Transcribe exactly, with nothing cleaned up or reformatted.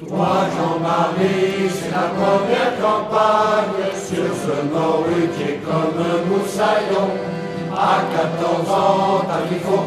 Toi, Jean-Marie, c'est la première campagne sur ce Mauritier comme un moussaillon. À quatorze ans, t'as dit faut